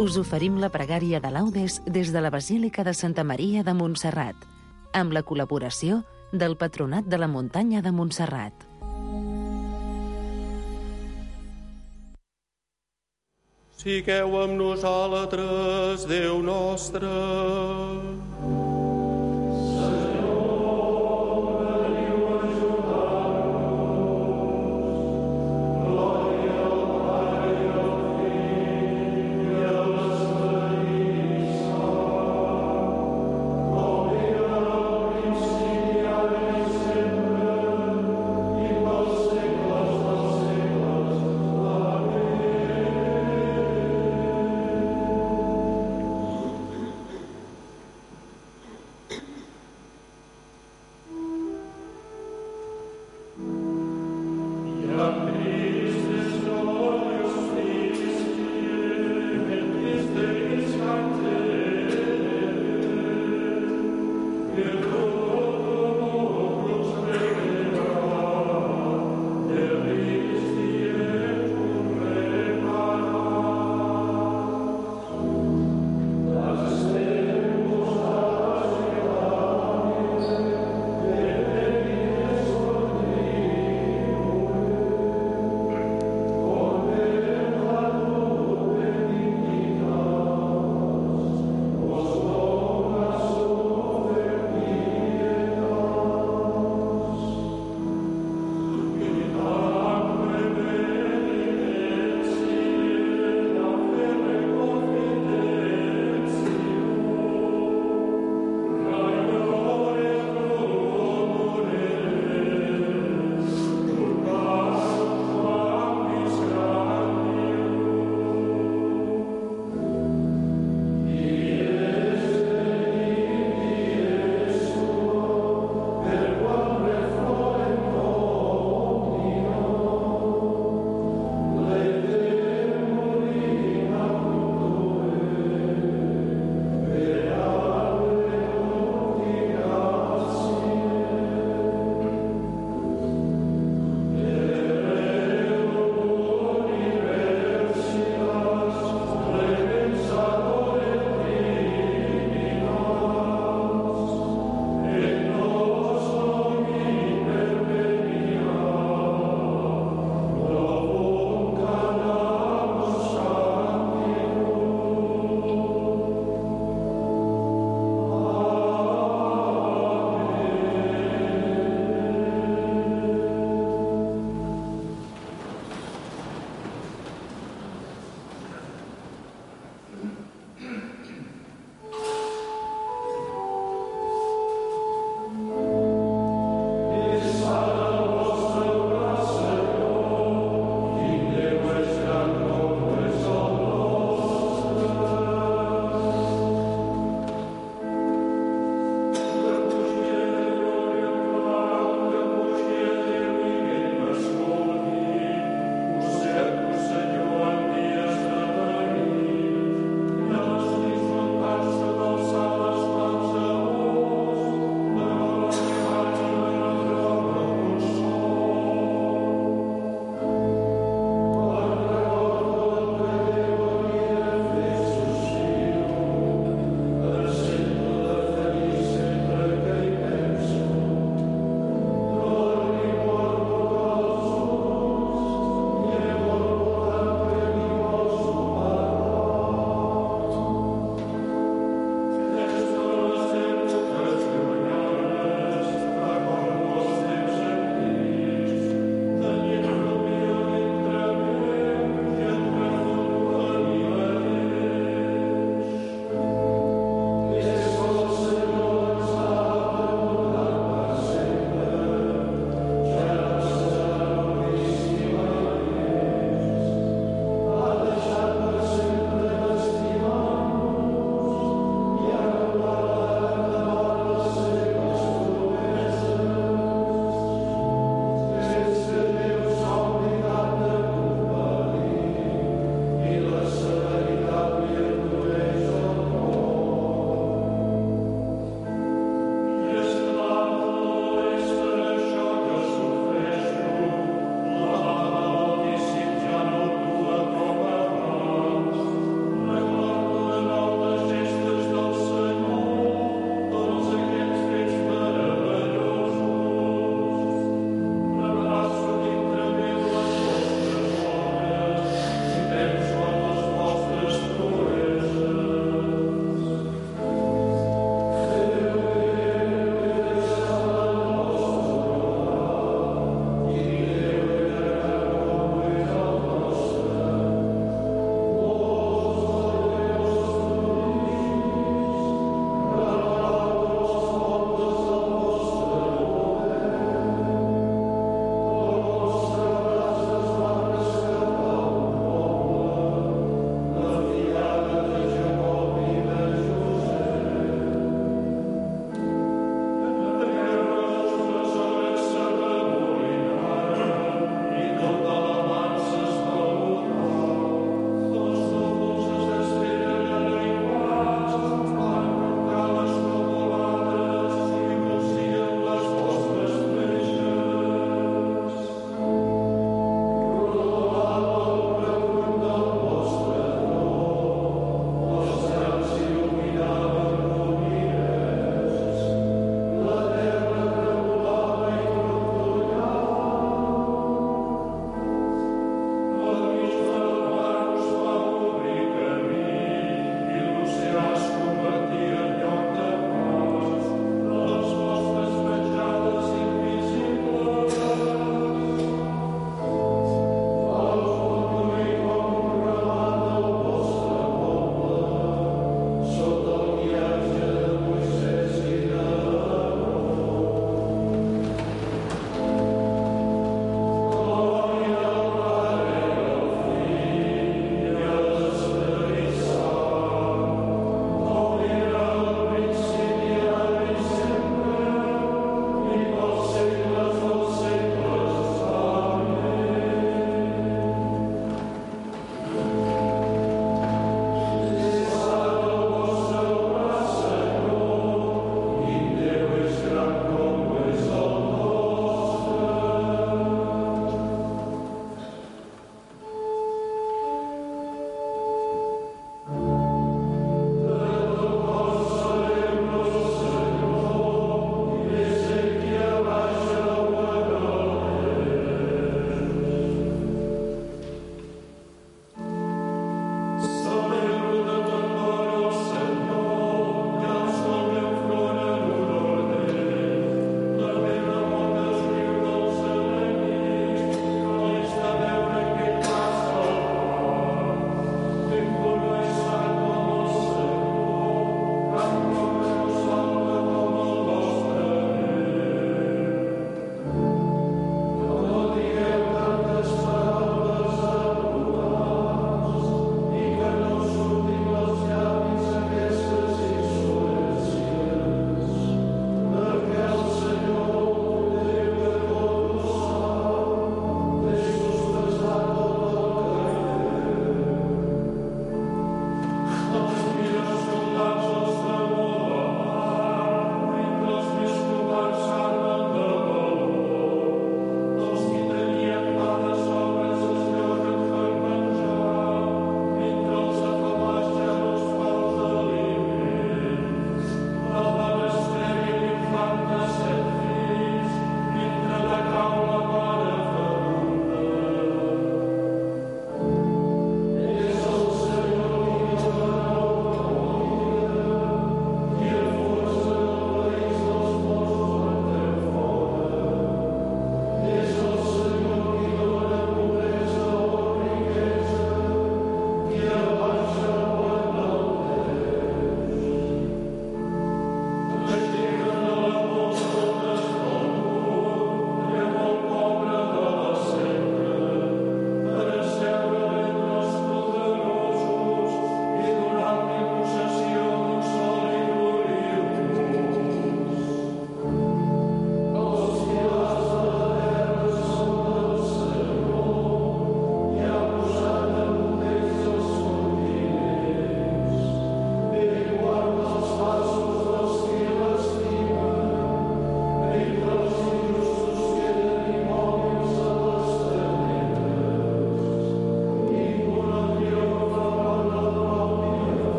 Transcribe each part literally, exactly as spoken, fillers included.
us oferim la pregària de laudes des de la Basílica de Santa Maria de Montserrat, amb la col·laboració del Patronat de la Muntanya de Montserrat. Sigueu amb nosaltres, Déu nostre.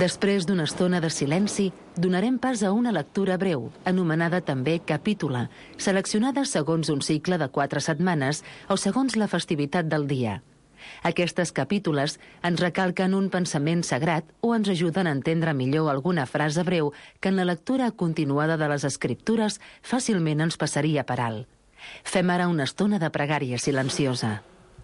Després d'una estona de silenci, donarem pas a una lectura breu, anomenada també capítula, seleccionada segons un cicle de quatre setmanes o segons la festivitat del dia. Aquestes capítules ens recalquen un pensament sagrat o ens ajuden a entendre millor alguna frase breu que en la lectura continuada de les Escriptures fàcilment ens passaria per alt. Fem ara una estona de pregària silenciosa.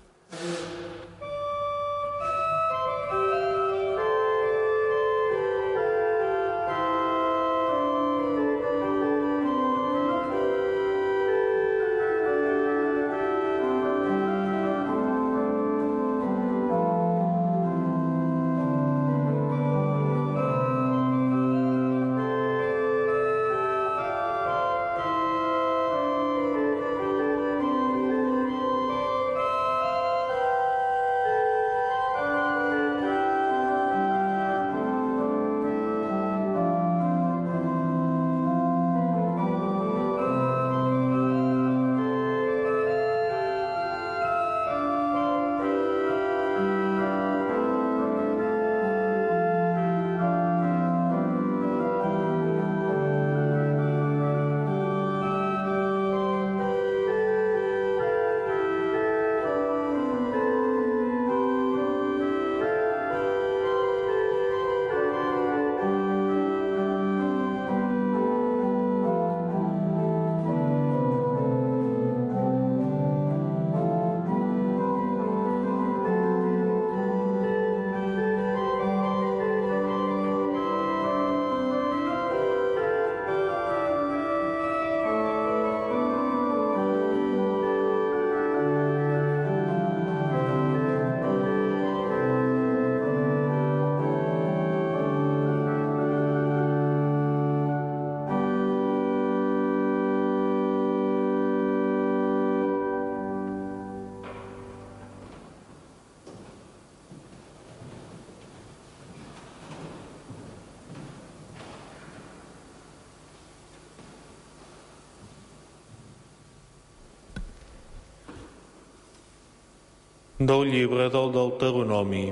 Del llibre del Deuteronomi.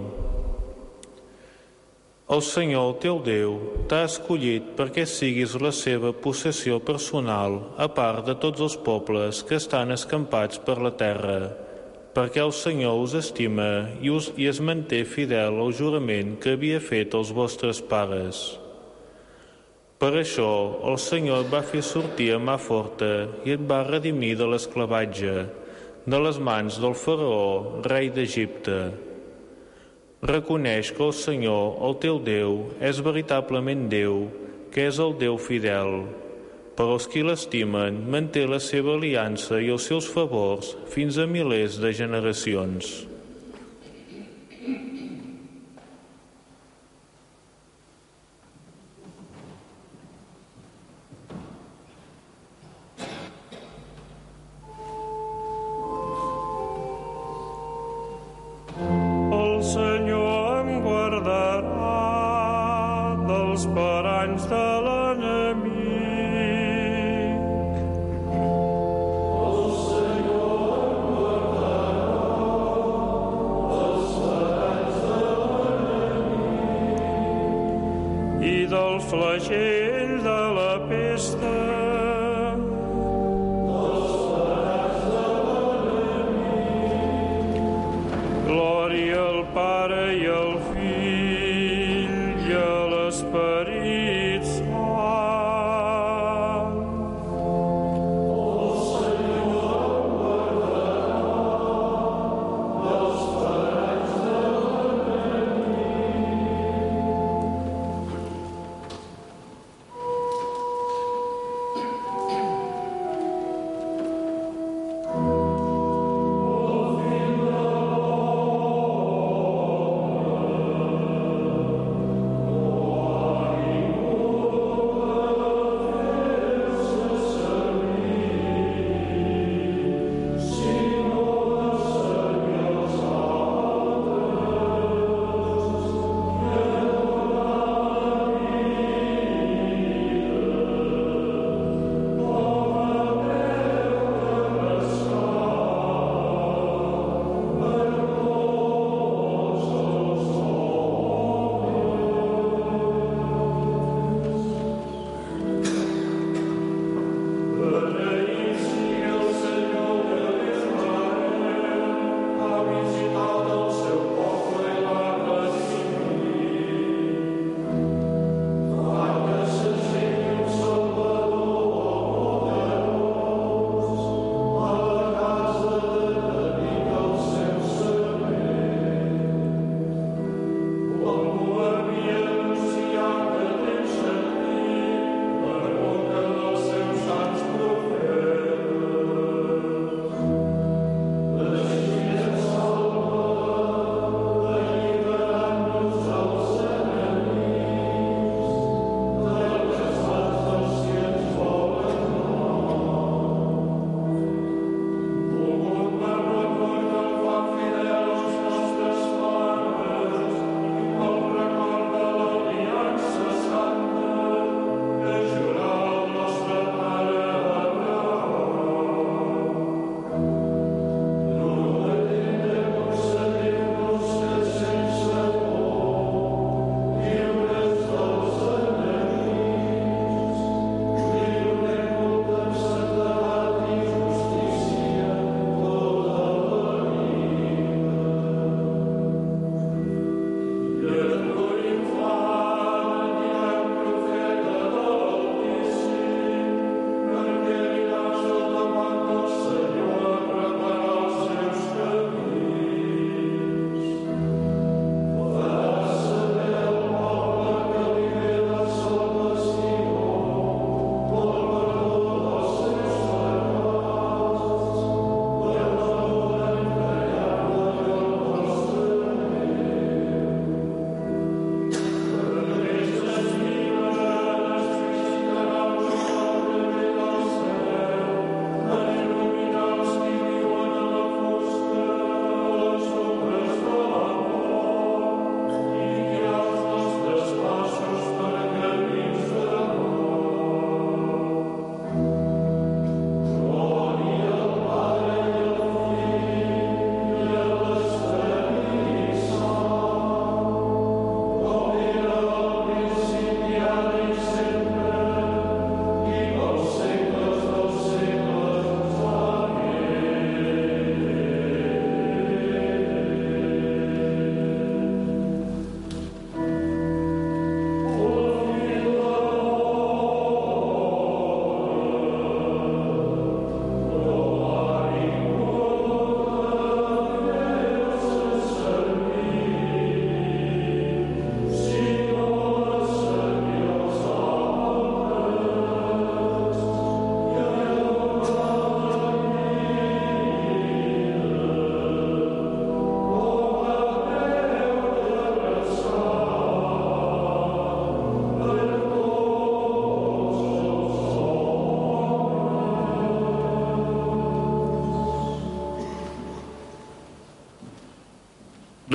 El Senyor, el teu Déu, t'ha escollit perquè siguis la seva possessió personal, a part de tots els pobles que estan escampats per la terra, perquè el Senyor us estima i, us, i es manté fidel al jurament que havia fet als vostres pares. Per això, el Senyor et va fer sortir a mà forta i et va redimir de l'esclavatge, de les mans del faraó, rei d'Egipte. Reconeix que el Senyor, el teu Déu, és veritablement Déu, que és el Déu fidel. Per als qui l'estimen, manté la seva aliança i els seus favors fins a milers de generacions. Flagell de la pesta, dels farats de l'enemic. Glòria al Pare i al Fill i a l'Esperit Sant. El Senyor guardarà dels farats de l'enemic.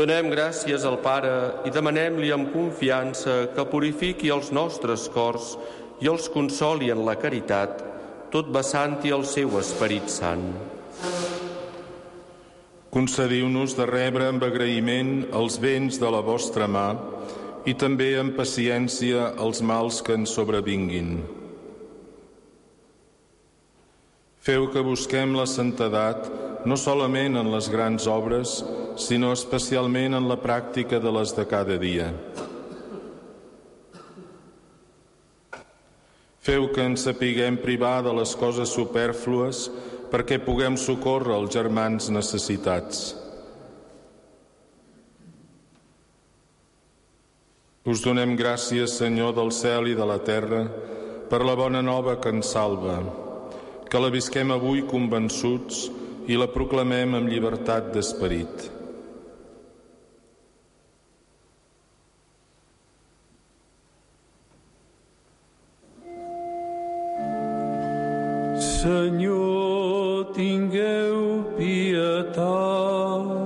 Donem gràcies al Pare i demanem-li amb confiança que purifiqui els nostres cors i els consoli en la caritat, tot vessant-hi el seu Esperit Sant. Concediu-nos de rebre amb agraïment els béns de la vostra mà i també amb paciència els mals que ens sobrevinguin. Feu que busquem la santedat no solament en les grans obres, sinó especialment en la pràctica de les de cada dia. Feu que ens sapiguem privar de les coses supèrflues perquè puguem socórrer els germans necessitats. Us donem gràcies, Senyor del cel i de la terra, per la bona nova que ens salva, que la visquem avui convençuts i la proclamem amb llibertat d'esperit. Senyor, tingueu pietat.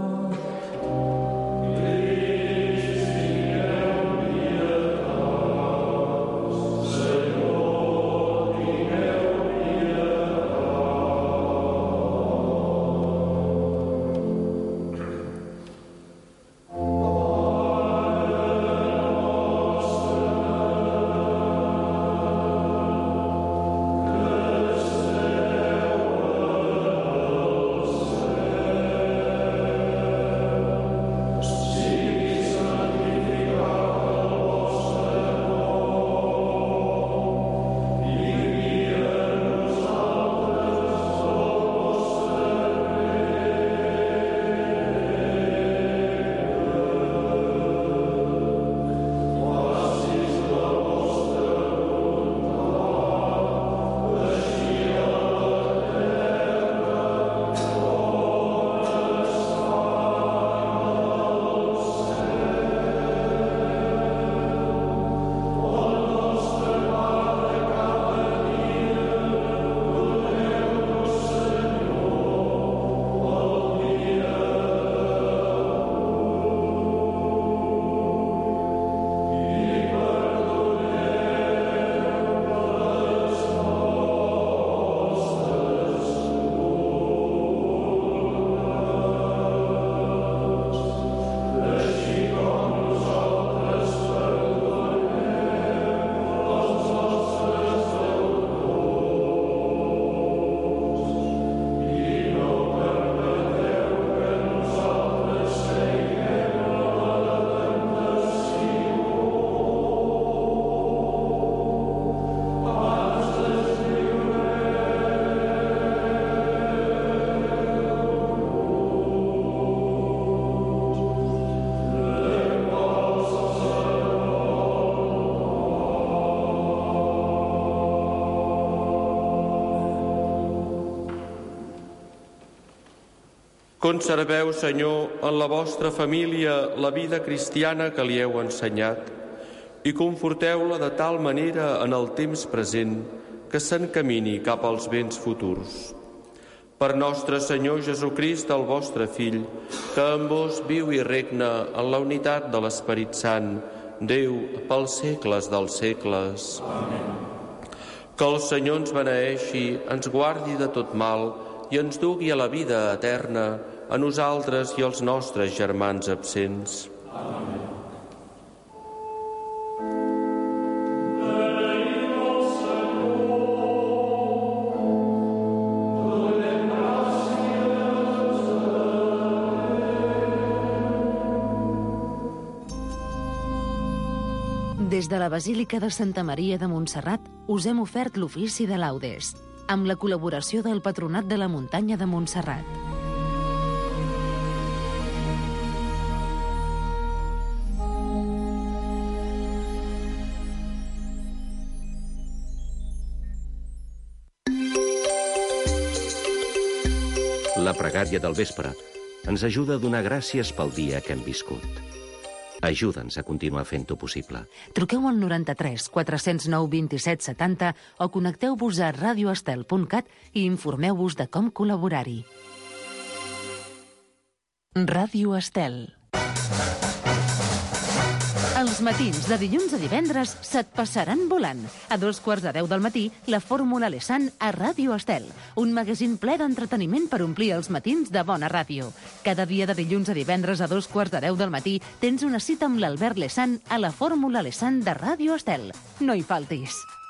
Conserveu, Senyor, en la vostra família la vida cristiana que li heu ensenyat i conforteu-la de tal manera en el temps present que s'encamini cap als béns futurs. Per nostre Senyor Jesucrist, el vostre Fill, que amb vos viu i regna en la unitat de l'Esperit Sant, Déu, pels segles dels segles. Amén. Que el Senyor ens beneeixi, ens guardi de tot mal i ens dugui a la vida eterna, a nosaltres i als nostres germans absents. Amén. Des de la Basílica de Santa Maria de Montserrat us hem ofert l'ofici de laudes, amb la col·laboració del Patronat de la Muntanya de Montserrat. La pregària del vespre ens ajuda a donar gràcies pel dia que hem viscut. Ajuda'ns a continuar fent-ho possible. Truqueu al noranta-tres quatre-cents nou vint-i-set setanta o connecteu-vos a radio estel punt cat i informeu-vos de com col·laborar-hi. Ràdio Estel. matins de dilluns a divendres se't passaran volant. A dos quarts de deu del matí, la Fórmula Alessand a Ràdio Estel, un magazín ple d'entreteniment per omplir els matins de bona ràdio. Cada dia de dilluns a divendres a dos quarts de deu del matí tens una cita amb l'Albert Lessant a la Fórmula Alessand de Ràdio Estel. No hi faltis.